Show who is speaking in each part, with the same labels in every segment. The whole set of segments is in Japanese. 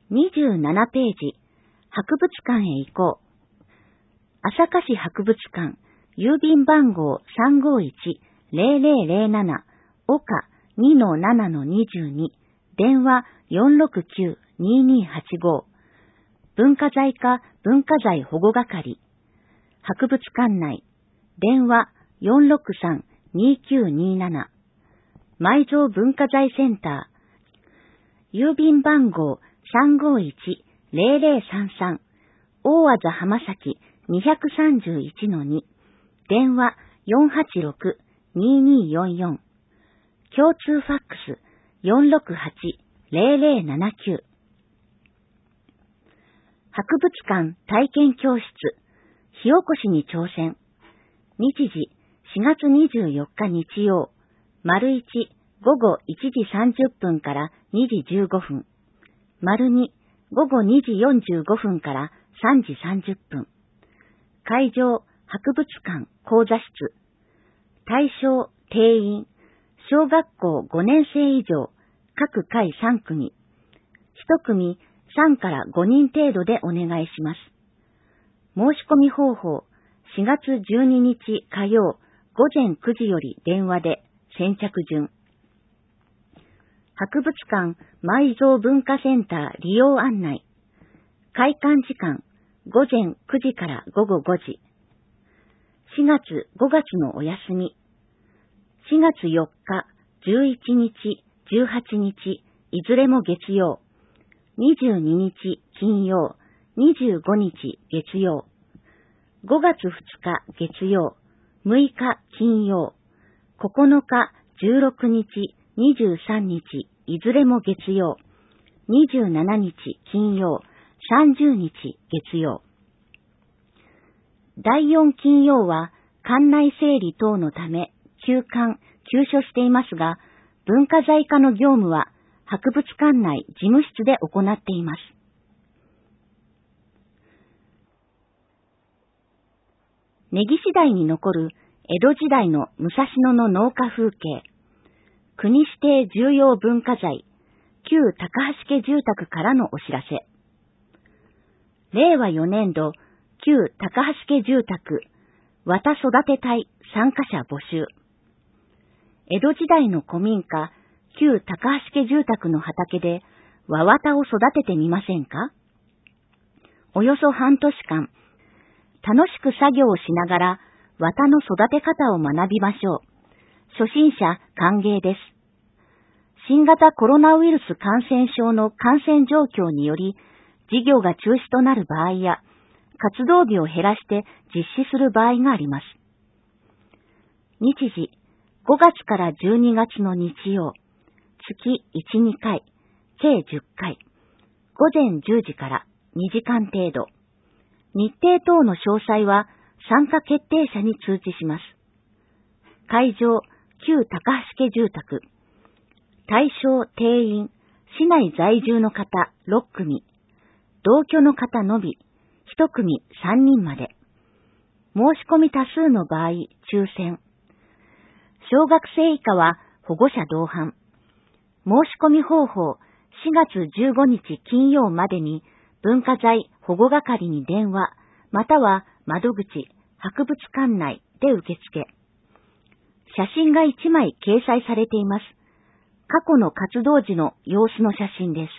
Speaker 1: 27ページ、博物館へ行こう。朝霞市博物館、郵便番号351-0007、岡 2-7-22、電話469-2285。文化財課文化財保護係。博物館内、電話463-2927。埋蔵文化財センター、郵便番号351-0033、大和田浜崎231-2、電話486-2244、共通ファックス468-0079。博物館体験教室、火起こしに挑戦。日時4月24日日曜、丸1、午後1時30分から2時15分。丸2、午後2時45分から3時30分。会場、博物館講座室。対象、定員、小学校5年生以上、各回3組。1組3から5人程度でお願いします。申し込み方法、4月12日火曜午前9時より電話で、先着順。博物館埋蔵文化センター利用案内。開館時間、午前9時から午後5時。4月5月のお休み。4月4日、11日、18日、いずれも月曜。22日金曜、25日月曜。5月2日月曜、6日金曜。9日、16日、23日、いずれも月曜。27日金曜、30日月曜。第4金曜は館内整理等のため休館・休所していますが、文化財課の業務は博物館内事務室で行っています。根岸台に残る江戸時代の武蔵野の農家風景。国指定重要文化財、旧高橋家住宅からのお知らせ。令和4年度、旧高橋家住宅、綿育て隊参加者募集。江戸時代の古民家、旧高橋家住宅の畑で和綿を育ててみませんか？およそ半年間、楽しく作業をしながら綿の育て方を学びましょう。初心者歓迎です。新型コロナウイルス感染症の感染状況により、事業が中止となる場合や、活動日を減らして実施する場合があります。日時、5月から12月の日曜、月1、2回、計10回、午前10時から2時間程度。日程等の詳細は参加決定者に通知します。会場、旧高橋家住宅。対象定員、市内在住の方6組。同居の方のみ、1組3人まで。申し込み多数の場合、抽選。小学生以下は保護者同伴。申し込み方法、4月15日金曜までに文化財保護係に電話、または窓口、博物館内で受付。写真が1枚掲載されています。過去の活動時の様子の写真です。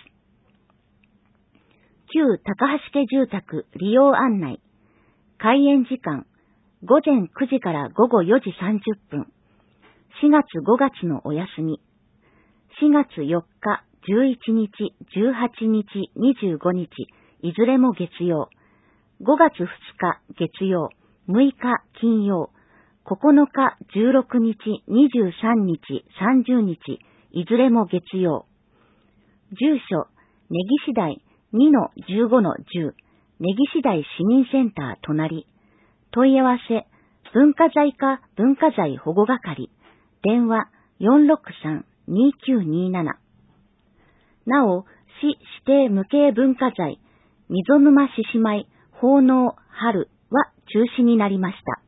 Speaker 1: 旧高橋家住宅利用案内。開園時間、午前9時から午後4時30分。4月5月のお休み。4月4日、11日、18日、25日、いずれも月曜。5月2日、月曜。6日、金曜。9日、16日、23日、30日、いずれも月曜。住所、根岸台 2-15-10、根岸台市民センター隣。問い合わせ、文化財課文化財保護係。電話463-2927。なお、市指定無形文化財、溝沼獅子舞奉納春は中止になりました。